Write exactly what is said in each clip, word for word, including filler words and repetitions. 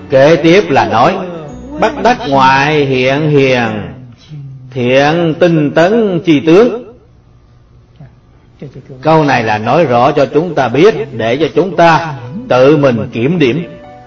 Kế tiếp là nói Bắc đắc ngoại hiện hiền, thiện tinh tấn chi tướng. Câu này là nói rõ cho chúng ta biết, để cho chúng ta tự mình kiểm điểm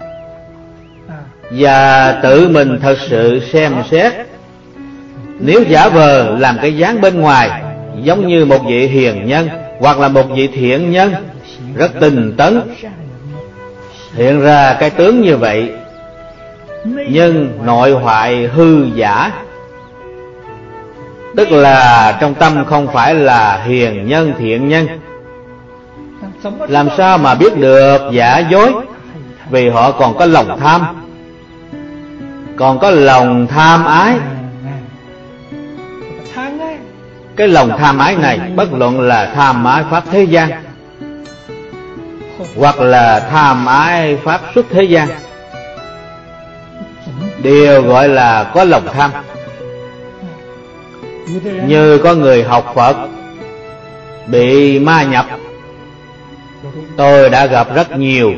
và tự mình thật sự xem xét. Nếu giả vờ làm cái dáng bên ngoài giống như một vị hiền nhân hoặc là một vị thiện nhân rất tinh tấn, hiện ra cái tướng như vậy nhưng nội hoại hư giả, tức là trong tâm không phải là hiền nhân thiện nhân. Làm sao mà biết được giả dối? Vì họ còn có lòng tham, còn có lòng tham ái. Cái lòng tham ái này bất luận là tham ái pháp thế gian hoặc là tham ái pháp xuất thế gian, đều gọi là có lòng tham. Như có người học Phật bị ma nhập, tôi đã gặp rất nhiều.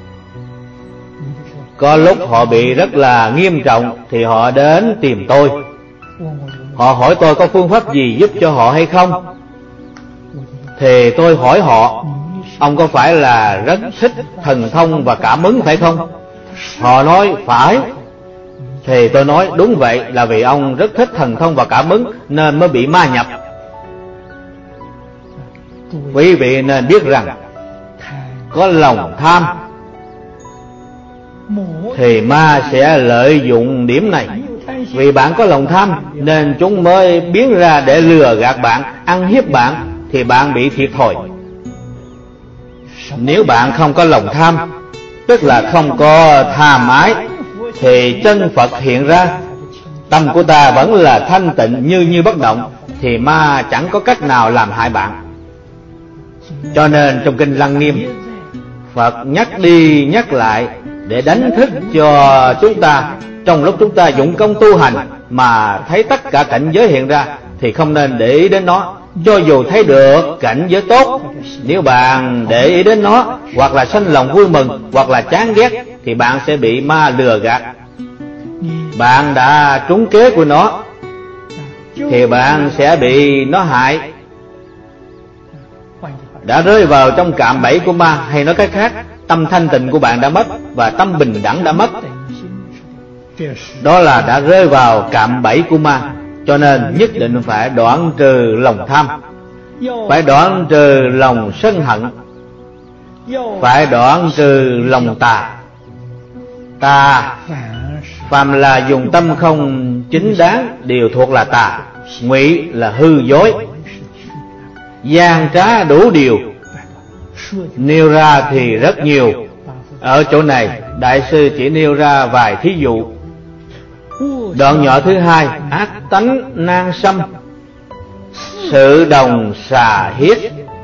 Có lúc họ bị rất là nghiêm trọng thì họ đến tìm tôi. Họ hỏi tôi có phương pháp gì giúp cho họ hay không. Thì tôi hỏi họ, ông có phải là rất thích thần thông và cảm ứng phải không? Họ nói phải. Thì tôi nói đúng vậy, là vì ông rất thích thần thông và cảm ứng nên mới bị ma nhập. Quý vị nên biết rằng có lòng tham thì ma sẽ lợi dụng điểm này. Vì bạn có lòng tham nên chúng mới biến ra để lừa gạt bạn, ăn hiếp bạn, thì bạn bị thiệt thòi. Nếu bạn không có lòng tham, tức là không có tham ái, thì chân Phật hiện ra, tâm của ta vẫn là thanh tịnh như như bất động, thì ma chẳng có cách nào làm hại bạn. Cho nên trong kinh Lăng Nghiêm, Phật nhắc đi nhắc lại để đánh thức cho chúng ta. Trong lúc chúng ta dụng công tu hành mà thấy tất cả cảnh giới hiện ra thì không nên để ý đến nó. Cho dù thấy được cảnh giới tốt, nếu bạn để ý đến nó, hoặc là sanh lòng vui mừng, hoặc là chán ghét, thì bạn sẽ bị ma lừa gạt. Bạn đã trúng kế của nó thì bạn sẽ bị nó hại, đã rơi vào trong cạm bẫy của ma. Hay nói cách khác, tâm thanh tịnh của bạn đã mất và tâm bình đẳng đã mất. Đó là đã rơi vào cạm bẫy của ma. Cho nên nhất định phải đoạn trừ lòng tham, phải đoạn trừ lòng sân hận, phải đoạn trừ lòng tà. Tà phàm là dùng tâm không chính đáng đều thuộc là tà. Ngụy là hư dối, gian trá đủ điều, nêu ra thì rất nhiều. Ở chỗ này đại sư chỉ nêu ra vài thí dụ. Đoạn nhỏ thứ hai, ác tánh nan sâm, sự đồng xà hiết,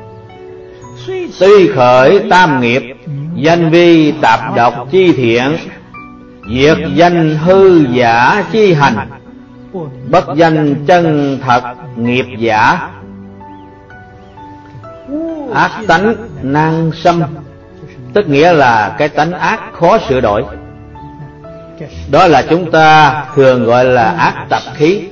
tuy khởi tam nghiệp, danh vi tạp độc chi thiện, diệt danh hư giả chi hành, bất danh chân thật nghiệp giả. Ác tánh nan sâm tức nghĩa là cái tánh ác khó sửa đổi. Đó là chúng ta thường gọi là ác tập khí.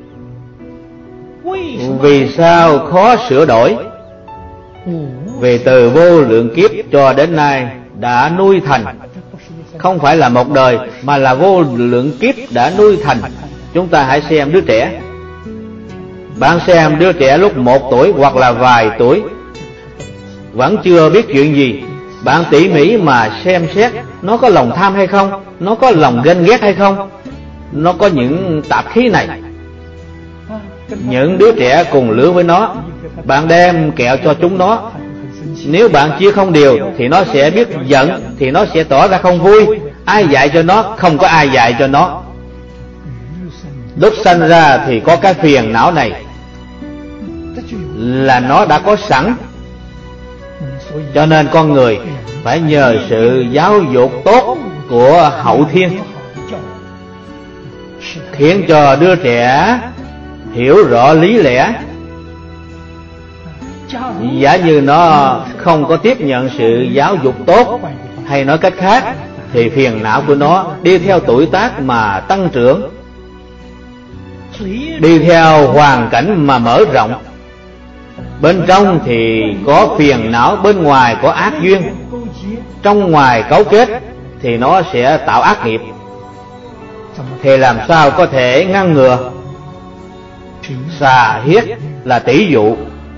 Vì sao khó sửa đổi? Vì từ vô lượng kiếp cho đến nay đã nuôi thành. Không phải là một đời, mà là vô lượng kiếp đã nuôi thành. Chúng ta hãy xem đứa trẻ. Bạn xem đứa trẻ lúc một tuổi hoặc là vài tuổi, vẫn chưa biết chuyện gì. Bạn tỉ mỉ mà xem xét, nó có lòng tham hay không, nó có lòng ganh ghét hay không, nó có những tạp khí này. Những đứa trẻ cùng lứa với nó, bạn đem kẹo cho chúng nó, nếu bạn chia không đều thì nó sẽ biết giận, thì nó sẽ tỏ ra không vui. Ai dạy cho nó? Không có ai dạy cho nó. Lúc sanh ra thì có cái phiền não này là nó đã có sẵn. Cho nên con người phải nhờ sự giáo dục tốt của hậu thiên, khiến cho đứa trẻ hiểu rõ lý lẽ. Giả như nó không có tiếp nhận sự giáo dục tốt, hay nói cách khác, thì phiền não của nó đi theo tuổi tác mà tăng trưởng, đi theo hoàn cảnh mà mở rộng. Bên trong thì có phiền não, bên ngoài có ác duyên. Trong ngoài cấu kết thì nó sẽ tạo ác nghiệp. Thì làm sao có thể ngăn ngừa? Xà hiết là tỷ dụ,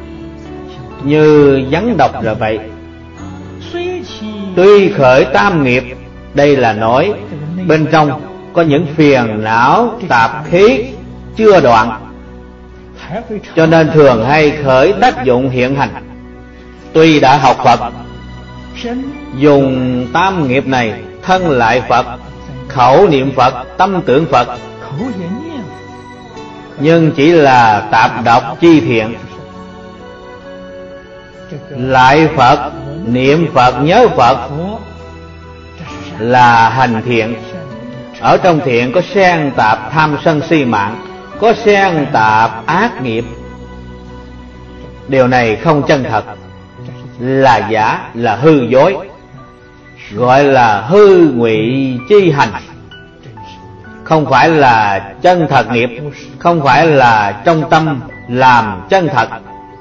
như rắn độc là vậy. Tuy khởi tam nghiệp, đây là nói bên trong có những phiền não tạp khí chưa đoạn, cho nên thường hay khởi tác dụng hiện hành. Tuy đã học Phật, dùng tam nghiệp này thân lại Phật, khẩu niệm Phật, tâm tưởng Phật, nhưng chỉ là tạp độc chi thiện. Lại Phật, niệm Phật, nhớ Phật là hành thiện. Ở trong thiện có xen tạp tham sân si mạng, có xen tạp ác nghiệp. Điều này không chân thật, là giả, là hư dối, gọi là hư ngụy chi hành. Không phải là chân thật nghiệp, không phải là trong tâm làm chân thật.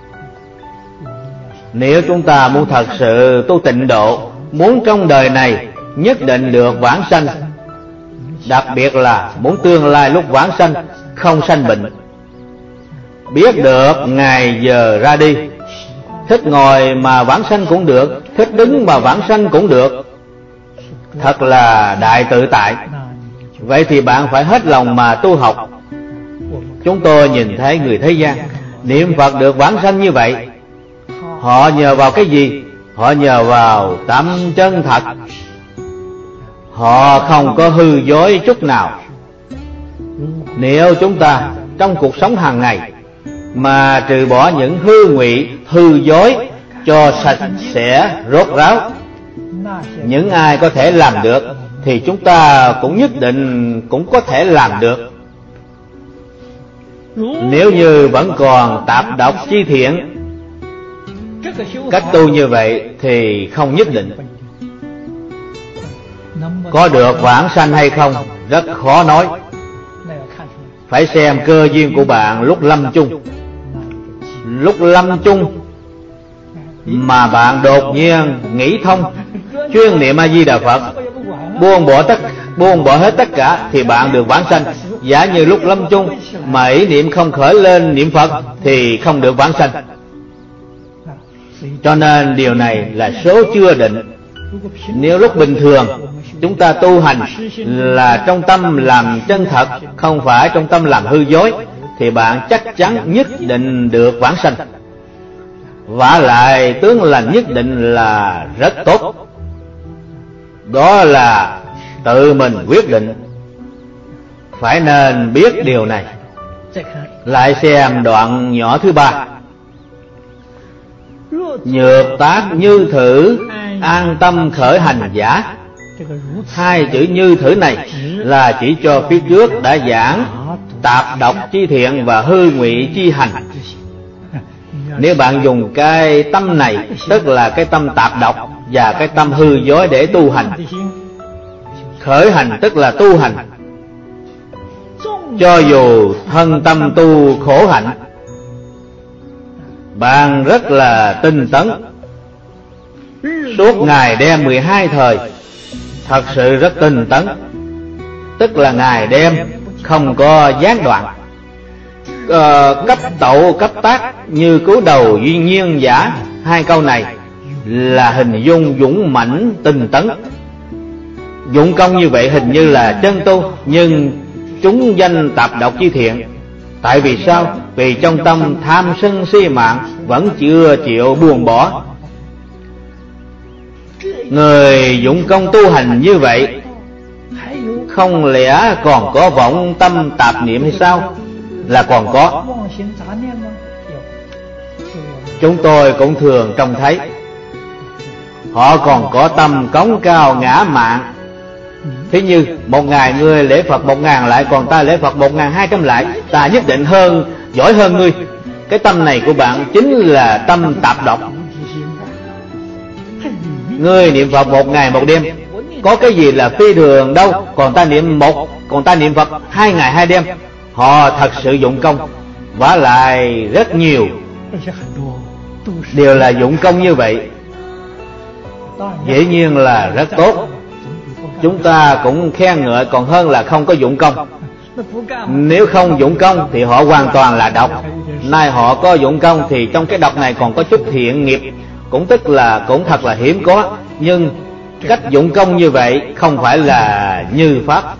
Nếu chúng ta muốn thật sự tu tịnh độ, muốn trong đời này nhất định được vãng sanh, đặc biệt là muốn tương lai lúc vãng sanh không sanh bệnh, biết được ngày giờ ra đi, thích ngồi mà vãng sanh cũng được, thích đứng mà vãng sanh cũng được, thật là đại tự tại. Vậy thì bạn phải hết lòng mà tu học. Chúng tôi nhìn thấy người thế gian niệm Phật được vãng sanh như vậy, họ nhờ vào cái gì? Họ nhờ vào tâm chân thật. Họ không có hư dối chút nào. Nếu chúng ta trong cuộc sống hàng ngày mà trừ bỏ những hư ngụy, hư dối, cho sạch sẽ, rốt ráo, những ai có thể làm được thì chúng ta cũng nhất định cũng có thể làm được. Nếu như vẫn còn tạp độc chi thiện, cách tu như vậy thì không nhất định. Có được vãng sanh hay không rất khó nói. Phải xem cơ duyên của bạn lúc lâm chung. Lúc lâm chung mà bạn đột nhiên nghĩ thông, chuyên niệm A Di Đà Phật, buông bỏ tất buông bỏ hết tất cả, thì bạn được vãng sanh. Giả như lúc lâm chung mà ý niệm không khởi lên niệm Phật thì không được vãng sanh. Cho nên điều này là số chưa định. Nếu lúc bình thường chúng ta tu hành là trong tâm làm chân thật, không phải trong tâm làm hư dối, thì bạn chắc chắn nhất định được vãng sanh. Vả lại tướng lành nhất định là rất tốt. Đó là tự mình quyết định, phải nên biết điều này. Lại xem đoạn nhỏ thứ ba. Nhược tác như thử, an tâm khởi hành giả. Hai chữ như thử này là chỉ cho phía trước đã giảng tạp độc chi thiện và hư ngụy chi hành. Nếu bạn dùng cái tâm này, tức là cái tâm tạp độc và cái tâm hư dối để tu hành. Khởi hành tức là tu hành. Cho dù thân tâm tu khổ hạnh, bạn rất là tinh tấn, suốt ngày đêm mười hai thời, thật sự rất tinh tấn. Tức là ngày đêm không có gián đoạn. ờ, Cấp tậu cấp tác như cứu đầu duy nhiên giả. Hai câu này là hình dung dũng mãnh tinh tấn. Dụng công như vậy hình như là chân tu, nhưng chúng danh tạp độc chi thiện. Tại vì sao? Vì trong tâm tham sân si mạng vẫn chưa chịu buông bỏ. Người dụng công tu hành như vậy, không lẽ còn có vọng tâm tạp niệm hay sao? Là còn có. Chúng tôi cũng thường trông thấy họ còn có tâm cống cao ngã mạn. Thế như một ngày ngươi lễ Phật một ngàn lại, còn ta lễ Phật một ngàn hai trăm lại, ta nhất định hơn, giỏi hơn ngươi. Cái tâm này của bạn chính là tâm tạp độc. Ngươi niệm Phật một ngày một đêm, có cái gì là phi thường đâu. Còn ta niệm một Còn ta niệm Phật hai ngày hai đêm, họ thật sự dụng công. Vả lại rất nhiều đều là dụng công như vậy, dĩ nhiên là rất tốt. Chúng ta cũng khen ngợi còn hơn là không có dụng công. Nếu không dụng công thì họ hoàn toàn là độc. Nay họ có dụng công thì trong cái độc này còn có chút thiện nghiệp, cũng tức là cũng thật là hiếm có. Nhưng cách dụng công như vậy không phải là như pháp.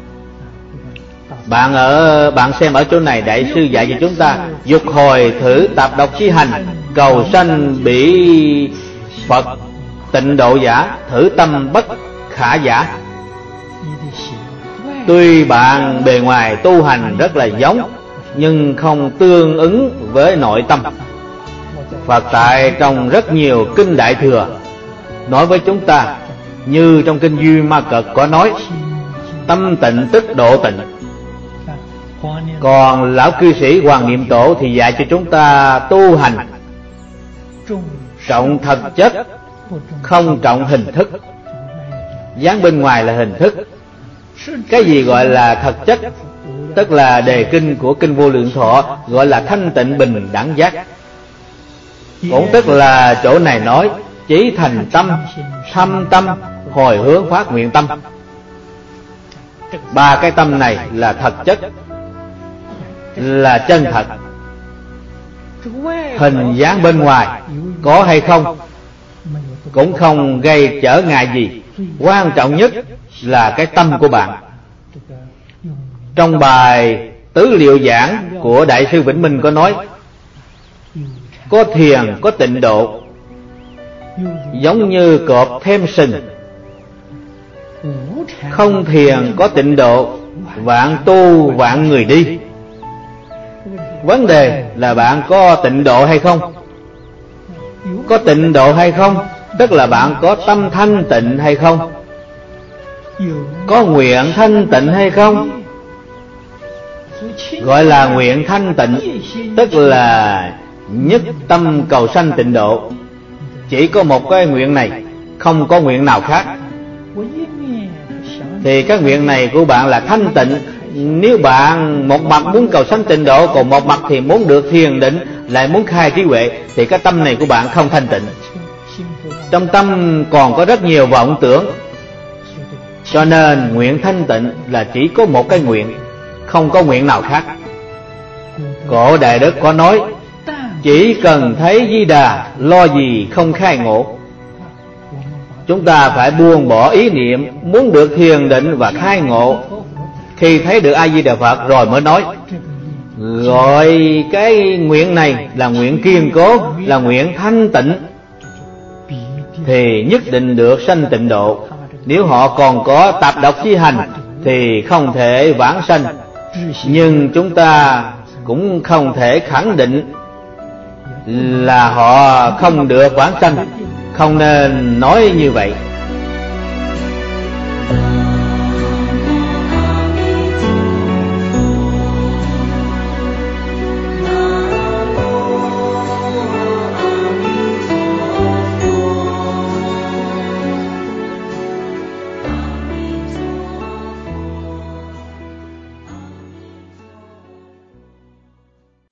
Bạn ở bạn xem ở chỗ này, đại sư dạy cho chúng ta dục hồi thử tạp độc chi hành, cầu sanh bị Phật tịnh độ giả, thử tâm bất khả giả. Tuy bạn bề ngoài tu hành rất là giống, nhưng không tương ứng với nội tâm. Phật tại trong rất nhiều kinh Đại Thừa nói với chúng ta, như trong kinh Duy Ma Cật có nói, tâm tịnh tức độ tịnh. Còn lão cư sĩ Hoàng Niệm Tổ thì dạy cho chúng ta tu hành trọng thực chất, không trọng hình thức. Dáng bên ngoài là hình thức. Cái gì gọi là thật chất? Tức là đề kinh của kinh Vô Lượng Thọ gọi là thanh tịnh bình đẳng giác. Cũng tức là chỗ này nói chí thành tâm, thâm tâm, hồi hướng phát nguyện tâm. Ba cái tâm này là thật chất, là chân thật. Hình dáng bên ngoài có hay không cũng không gây trở ngại gì. Quan trọng nhất là cái tâm của bạn. Trong bài Tứ Liệu Giảng của Đại sư Vĩnh Minh có nói, có thiền có tịnh độ, giống như cọp thêm sừng. Không thiền có tịnh độ, vạn tu vạn người đi. Vấn đề là bạn có tịnh độ hay không? Có tịnh độ hay không tức là bạn có tâm thanh tịnh hay không? Có nguyện thanh tịnh hay không? Gọi là nguyện thanh tịnh, tức là nhất tâm cầu sanh tịnh độ. Chỉ có một cái nguyện này, không có nguyện nào khác. Thì cái nguyện này của bạn là thanh tịnh. Nếu bạn một mặt muốn cầu sanh tịnh độ, còn một mặt thì muốn được thiền định, lại muốn khai trí huệ, thì cái tâm này của bạn không thanh tịnh. Trong tâm còn có rất nhiều vọng tưởng. Cho nên nguyện thanh tịnh là chỉ có một cái nguyện, không có nguyện nào khác. Cổ Đại Đức có nói, chỉ cần thấy Di Đà, lo gì không khai ngộ. Chúng ta phải buông bỏ ý niệm muốn được thiền định và khai ngộ. Khi thấy được A Di Đà Phật rồi mới nói. Gọi cái nguyện này là nguyện kiên cố, là nguyện thanh tịnh, thì nhất định được sanh tịnh độ. Nếu họ còn có tạp độc chi hành thì không thể vãng sanh. Nhưng chúng ta cũng không thể khẳng định là họ không được vãng sanh, không nên nói như vậy.